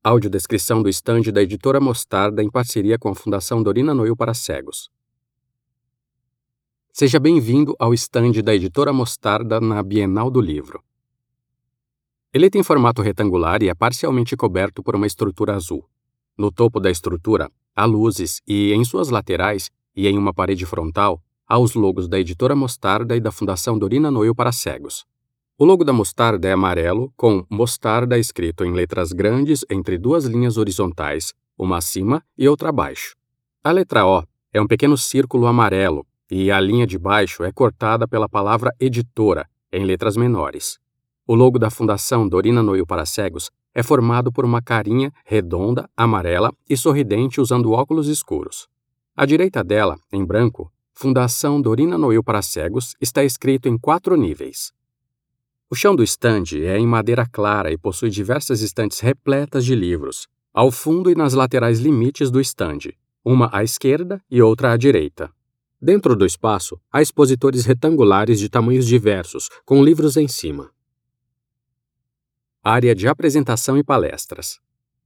Audiodescrição do estande da Editora Mostarda em parceria com a Fundação Dorina Noil para Cegos. Seja bem-vindo ao estande da Editora Mostarda na Bienal do Livro. Ele tem formato retangular e é parcialmente coberto por uma estrutura azul. No topo da estrutura, há luzes e, em suas laterais e em uma parede frontal, há os logos da Editora Mostarda e da Fundação Dorina Noil para Cegos. O logo da Mostarda é amarelo, com Mostarda escrito em letras grandes entre duas linhas horizontais, uma acima e outra abaixo. A letra O é um pequeno círculo amarelo e a linha de baixo é cortada pela palavra editora, em letras menores. O logo da Fundação Dorina Noil para Cegos é formado por uma carinha redonda, amarela e sorridente usando óculos escuros. À direita dela, em branco, Fundação Dorina Noil para Cegos está escrito em 4 níveis. O chão do estande é em madeira clara e possui diversas estantes repletas de livros, ao fundo e nas laterais limites do estande, uma à esquerda e outra à direita. Dentro do espaço, há expositores retangulares de tamanhos diversos, com livros em cima. Área de apresentação e palestras.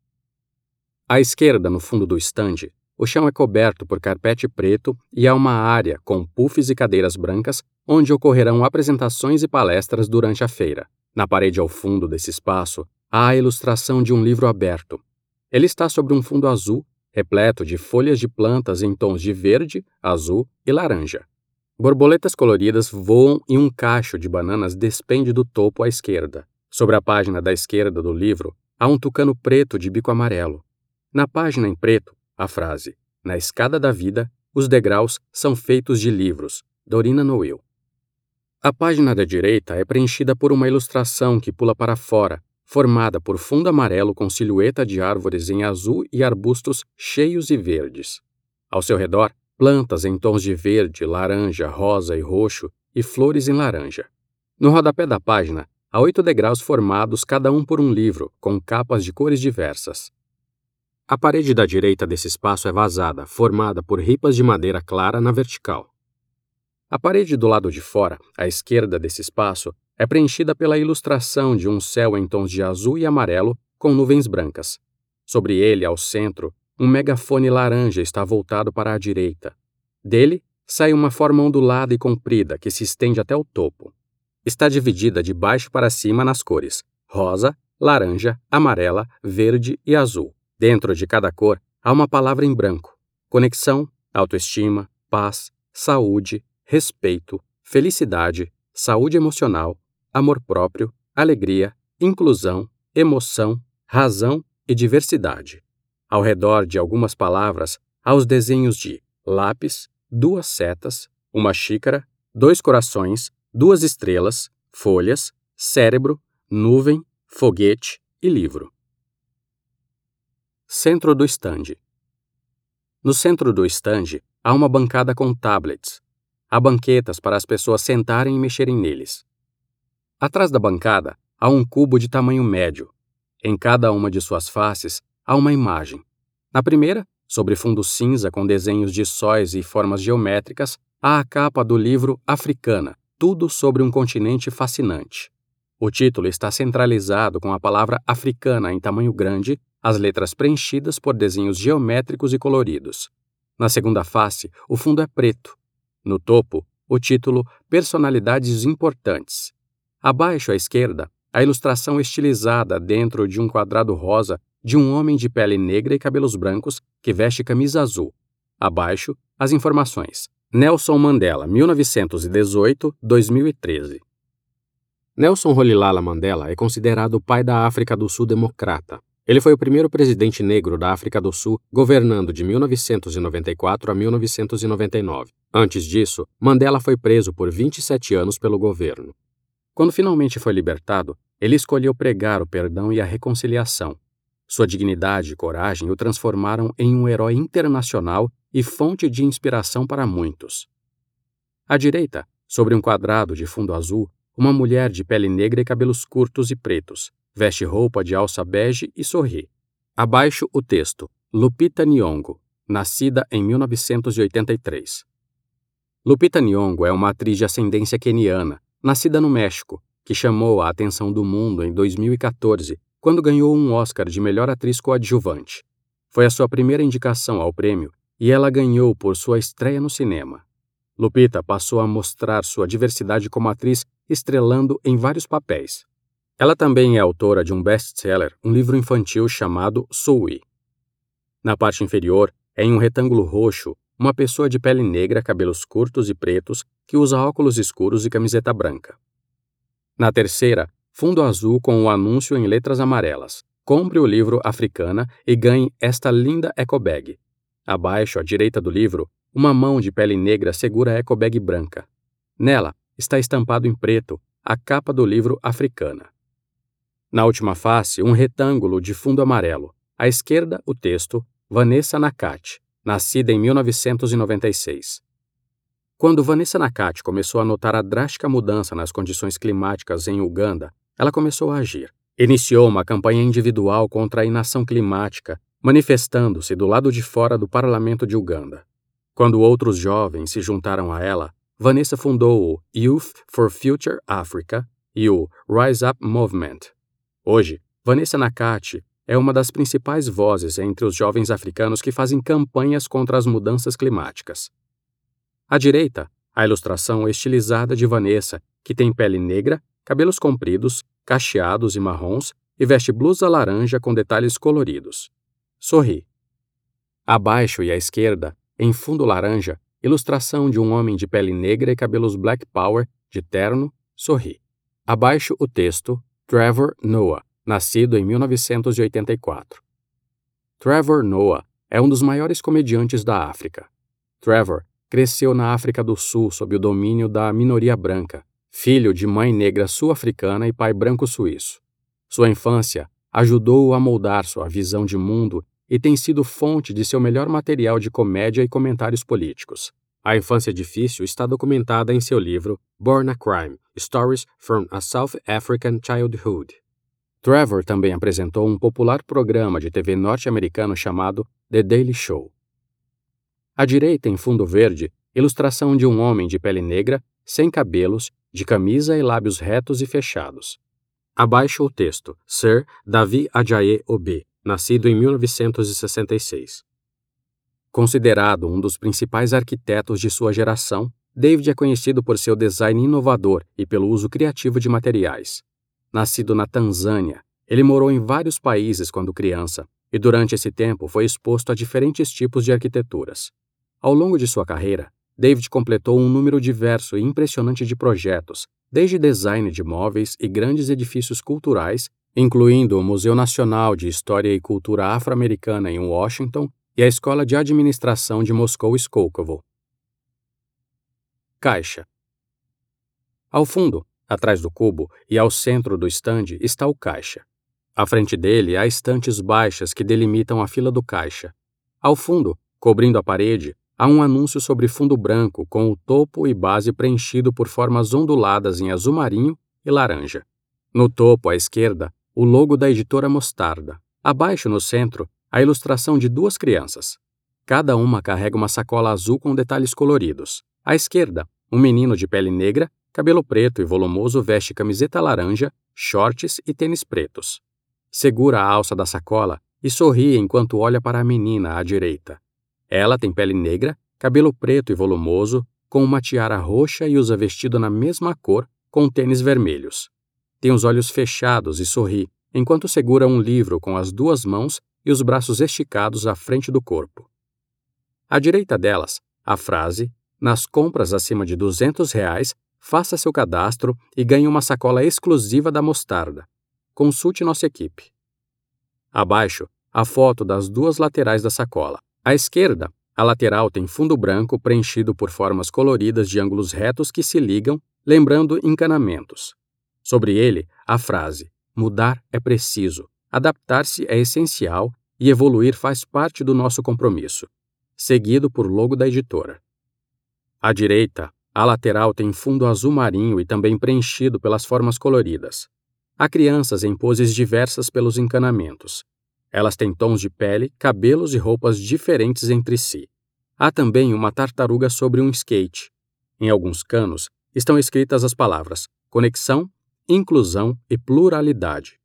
À esquerda, no fundo do estande, o chão é coberto por carpete preto e há uma área com puffs e cadeiras brancas onde ocorrerão apresentações e palestras durante a feira. Na parede ao fundo desse espaço, há a ilustração de um livro aberto. Ele está sobre um fundo azul, repleto de folhas de plantas em tons de verde, azul e laranja. Borboletas coloridas voam e um cacho de bananas despende do topo à esquerda. Sobre a página da esquerda do livro, há um tucano preto de bico amarelo. Na página em preto, a frase: "Na escada da vida, os degraus são feitos de livros, Dorina Noil." A página da direita é preenchida por uma ilustração que pula para fora, formada por fundo amarelo com silhueta de árvores em azul e arbustos cheios e verdes. Ao seu redor, plantas em tons de verde, laranja, rosa e roxo e flores em laranja. No rodapé da página, há 8 degraus formados cada um por um livro, com capas de cores diversas. A parede da direita desse espaço é vazada, formada por ripas de madeira clara na vertical. A parede do lado de fora, à esquerda desse espaço, é preenchida pela ilustração de um céu em tons de azul e amarelo com nuvens brancas. Sobre ele, ao centro, um megafone laranja está voltado para a direita. Dele, sai uma forma ondulada e comprida que se estende até o topo. Está dividida de baixo para cima nas cores rosa, laranja, amarela, verde e azul. Dentro de cada cor, há uma palavra em branco: conexão, autoestima, paz, saúde, respeito, felicidade, saúde emocional, amor próprio, alegria, inclusão, emoção, razão e diversidade. Ao redor de algumas palavras, há os desenhos de lápis, 2 setas, uma xícara, 2 corações, 2 estrelas, folhas, cérebro, nuvem, foguete e livro. Centro do estande. No centro do estande, há uma bancada com tablets. Há banquetas para as pessoas sentarem e mexerem neles. Atrás da bancada, há um cubo de tamanho médio. Em cada uma de suas faces, há uma imagem. Na primeira, sobre fundo cinza com desenhos de sóis e formas geométricas, há a capa do livro Africana, tudo sobre um continente fascinante. O título está centralizado com a palavra africana em tamanho grande, as letras preenchidas por desenhos geométricos e coloridos. Na segunda face, o fundo é preto. No topo, o título Personalidades Importantes. Abaixo à esquerda, a ilustração estilizada dentro de um quadrado rosa de um homem de pele negra e cabelos brancos que veste camisa azul. Abaixo, as informações: Nelson Mandela, 1918-2013. Nelson Rolihlahla Mandela é considerado o pai da África do Sul democrata. Ele foi o primeiro presidente negro da África do Sul, governando de 1994 a 1999. Antes disso, Mandela foi preso por 27 anos pelo governo. Quando finalmente foi libertado, ele escolheu pregar o perdão e a reconciliação. Sua dignidade e coragem o transformaram em um herói internacional e fonte de inspiração para muitos. À direita, sobre um quadrado de fundo azul, uma mulher de pele negra e cabelos curtos e pretos. Veste roupa de alça bege e sorri. Abaixo o texto: Lupita Nyong'o, nascida em 1983. Lupita Nyong'o é uma atriz de ascendência queniana, nascida no México, que chamou a atenção do mundo em 2014 quando ganhou um Oscar de melhor atriz coadjuvante. Foi a sua primeira indicação ao prêmio e ela ganhou por sua estreia no cinema. Lupita passou a mostrar sua diversidade como atriz, estrelando em vários papéis. Ela também é autora de um best-seller, um livro infantil chamado Zoe. Na parte inferior, em um retângulo roxo, uma pessoa de pele negra, cabelos curtos e pretos, que usa óculos escuros e camiseta branca. Na terceira, fundo azul com o anúncio em letras amarelas. Compre o livro Africana e ganhe esta linda ecobag. Abaixo, à direita do livro, uma mão de pele negra segura a ecobag branca. Nela, está estampado em preto a capa do livro Africana. Na última face, um retângulo de fundo amarelo. À esquerda, o texto Vanessa Nakate, nascida em 1996. Quando Vanessa Nakate começou a notar a drástica mudança nas condições climáticas em Uganda, ela começou a agir. Iniciou uma campanha individual contra a inação climática, manifestando-se do lado de fora do parlamento de Uganda. Quando outros jovens se juntaram a ela, Vanessa fundou o Youth for Future Africa e o Rise Up Movement. Hoje, Vanessa Nakate é uma das principais vozes entre os jovens africanos que fazem campanhas contra as mudanças climáticas. À direita, a ilustração estilizada de Vanessa, que tem pele negra, cabelos compridos, cacheados e marrons e veste blusa laranja com detalhes coloridos. Sorri. Abaixo e à esquerda, em fundo laranja, ilustração de um homem de pele negra e cabelos Black Power, de terno, sorri. Abaixo o texto Trevor Noah, nascido em 1984. Trevor Noah é um dos maiores comediantes da África. Trevor cresceu na África do Sul sob o domínio da minoria branca, filho de mãe negra sul-africana e pai branco suíço. Sua infância ajudou-o a moldar sua visão de mundo e tem sido fonte de seu melhor material de comédia e comentários políticos. A infância difícil está documentada em seu livro Born a Crime: Stories from a South African Childhood. Trevor também apresentou um popular programa de TV norte-americano chamado The Daily Show. À direita, em fundo verde, ilustração de um homem de pele negra, sem cabelos, de camisa e lábios retos e fechados. Abaixo o texto Sir David Adjaye Obe, nascido em 1966. Considerado um dos principais arquitetos de sua geração, David é conhecido por seu design inovador e pelo uso criativo de materiais. Nascido na Tanzânia, ele morou em vários países quando criança e durante esse tempo foi exposto a diferentes tipos de arquiteturas. Ao longo de sua carreira, David completou um número diverso e impressionante de projetos, desde design de móveis e grandes edifícios culturais, incluindo o Museu Nacional de História e Cultura Afro-Americana em Washington e a Escola de Administração de Moscou-Skolkovo. Caixa. Ao fundo, atrás do cubo e ao centro do estande está o caixa. À frente dele há estantes baixas que delimitam a fila do caixa. Ao fundo, cobrindo a parede, há um anúncio sobre fundo branco com o topo e base preenchido por formas onduladas em azul marinho e laranja. No topo, à esquerda, o logo da editora Mostarda. Abaixo, no centro, a ilustração de duas crianças. Cada uma carrega uma sacola azul com detalhes coloridos. À esquerda, um menino de pele negra, cabelo preto e volumoso veste camiseta laranja, shorts e tênis pretos. Segura a alça da sacola e sorri enquanto olha para a menina à direita. Ela tem pele negra, cabelo preto e volumoso, com uma tiara roxa e usa vestido na mesma cor, com tênis vermelhos. Tem os olhos fechados e sorri, enquanto segura um livro com as duas mãos e os braços esticados à frente do corpo. À direita delas, a frase, nas compras acima de R$200, faça seu cadastro e ganhe uma sacola exclusiva da Mostarda. Consulte nossa equipe. Abaixo, a foto das duas laterais da sacola. À esquerda, a lateral tem fundo branco preenchido por formas coloridas de ângulos retos que se ligam, lembrando encanamentos. Sobre ele, a frase, mudar é preciso, adaptar-se é essencial e evoluir faz parte do nosso compromisso, seguido por logo da editora. À direita, a lateral tem fundo azul marinho e também preenchido pelas formas coloridas. Há crianças em poses diversas pelos encanamentos. Elas têm tons de pele, cabelos e roupas diferentes entre si. Há também uma tartaruga sobre um skate. Em alguns canos, estão escritas as palavras conexão, inclusão e pluralidade.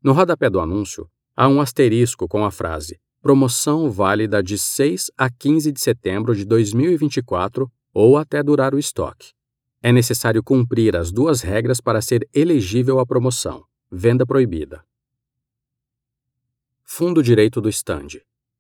No rodapé do anúncio, há um asterisco com a frase "Promoção válida de 6 a 15 de setembro de 2024 ou até durar o estoque". É necessário cumprir as duas regras para ser elegível à promoção. Venda proibida. Fundo direito do estande.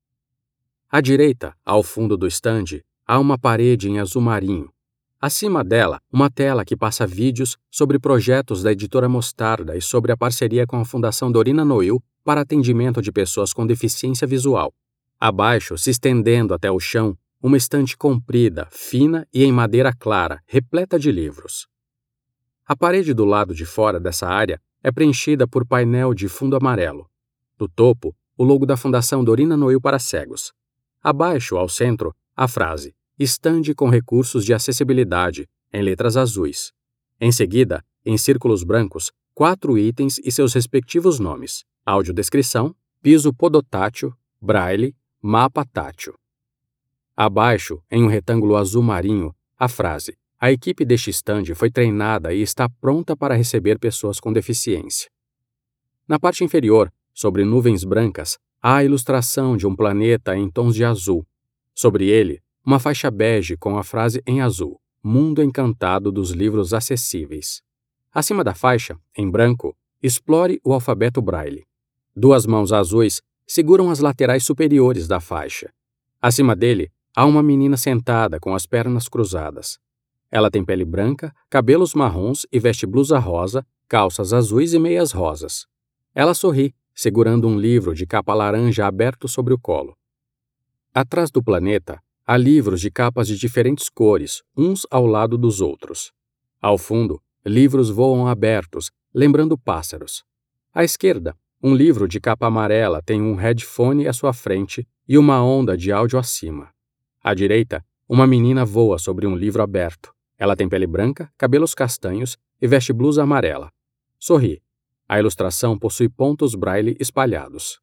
À direita, ao fundo do estande, há uma parede em azul marinho. Acima dela, uma tela que passa vídeos sobre projetos da editora Mostarda e sobre a parceria com a Fundação Dorina Noil para atendimento de pessoas com deficiência visual. Abaixo, se estendendo até o chão, uma estante comprida, fina e em madeira clara, repleta de livros. A parede do lado de fora dessa área é preenchida por painel de fundo amarelo. No topo, o logo da Fundação Dorina Noil para Cegos. Abaixo, ao centro, a frase "Estande com recursos de acessibilidade", em letras azuis. Em seguida, em círculos brancos, 4 itens e seus respectivos nomes: audiodescrição, piso podotátil, braille, mapa tátil. Abaixo, em um retângulo azul marinho, a frase "A equipe deste estande foi treinada e está pronta para receber pessoas com deficiência". Na parte inferior, sobre nuvens brancas, há a ilustração de um planeta em tons de azul. Sobre ele, uma faixa bege com a frase em azul: "Mundo encantado dos livros acessíveis". Acima da faixa, em branco, explore o alfabeto braille. 2 mãos azuis seguram as laterais superiores da faixa. Acima dele, há uma menina sentada com as pernas cruzadas. Ela tem pele branca, cabelos marrons e veste blusa rosa, calças azuis e meias rosas. Ela sorri, segurando um livro de capa laranja aberto sobre o colo. Atrás do planeta, há livros de capas de diferentes cores, uns ao lado dos outros. Ao fundo, livros voam abertos, lembrando pássaros. À esquerda, um livro de capa amarela tem um headphone à sua frente e uma onda de áudio acima. À direita, uma menina voa sobre um livro aberto. Ela tem pele branca, cabelos castanhos e veste blusa amarela. Sorri. A ilustração possui pontos braille espalhados.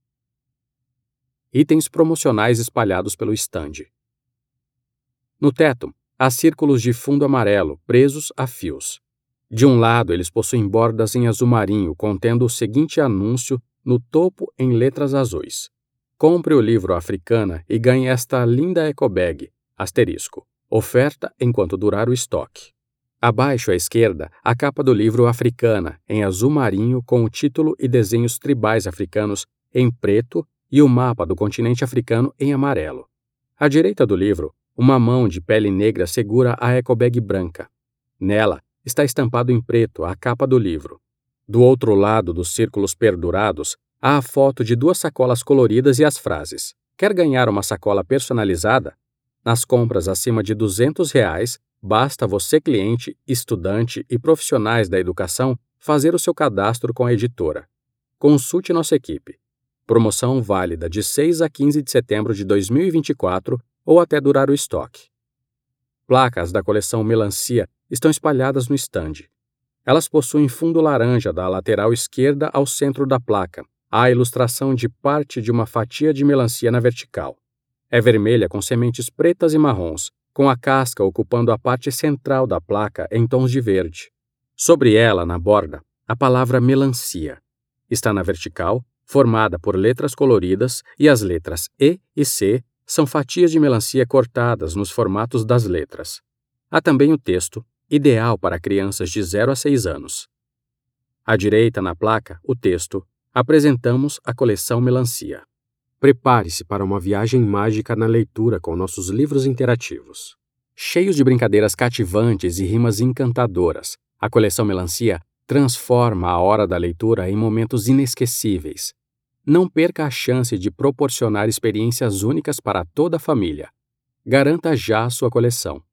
Itens promocionais espalhados pelo estande. No teto, há círculos de fundo amarelo presos a fios. De um lado, eles possuem bordas em azul marinho contendo o seguinte anúncio no topo em letras azuis: "Compre o livro Africana e ganhe esta linda ecobag, asterisco, oferta enquanto durar o estoque". Abaixo à esquerda, a capa do livro Africana, em azul marinho com o título e desenhos tribais africanos em preto e o mapa do continente africano em amarelo. À direita do livro, uma mão de pele negra segura a ecobag branca. Nela, está estampado em preto a capa do livro. Do outro lado dos círculos perdurados, há a foto de 2 sacolas coloridas e as frases: "Quer ganhar uma sacola personalizada? Nas compras acima de R$ 200, basta você, cliente, estudante e profissionais da educação, fazer o seu cadastro com a editora. Consulte nossa equipe. Promoção válida de 6 a 15 de setembro de 2024 ou até durar o estoque". Placas da coleção Melancia estão espalhadas no estande. Elas possuem fundo laranja da lateral esquerda ao centro da placa. Há a ilustração de parte de uma fatia de melancia na vertical. É vermelha com sementes pretas e marrons, com a casca ocupando a parte central da placa em tons de verde. Sobre ela, na borda, a palavra melancia. Está na vertical, formada por letras coloridas, e as letras E e C são fatias de melancia cortadas nos formatos das letras. Há também o texto, ideal para crianças de 0 a 6 anos. À direita, na placa, o texto: "Apresentamos a coleção Melancia". Prepare-se para uma viagem mágica na leitura com nossos livros interativos. Cheios de brincadeiras cativantes e rimas encantadoras, a coleção Melancia transforma a hora da leitura em momentos inesquecíveis. Não perca a chance de proporcionar experiências únicas para toda a família. Garanta já a sua coleção.